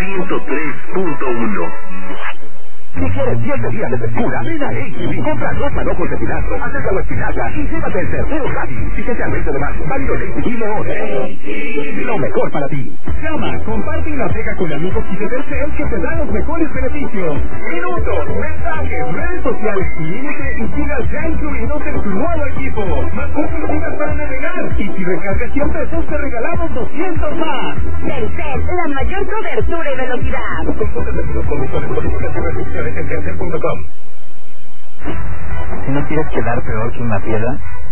103.1. Si quieres 10 días de frescura, ven a H-E-B. Compra 2 manojos de cilantro, aceite o espinaca y llévate el tercero gratis. Especialmente de marzo, válido en H-E-B León. Lo mejor para ti. Llama, comparte y navega con amigos y de Telcel que te dan los mejores beneficios. Minutos, mensajes, Redes sociales sin límite y gigas ya incluidos en tu nuevo equipo. Más 4 gigas para navegar. Y si recargas 100 pesos te regalamos 200 más. Telcel, la mayor cobertura y velocidad. Consulta los condiciones, políticas y restricciones en Telcel.com. Si no quieres quedar peor que una piedra,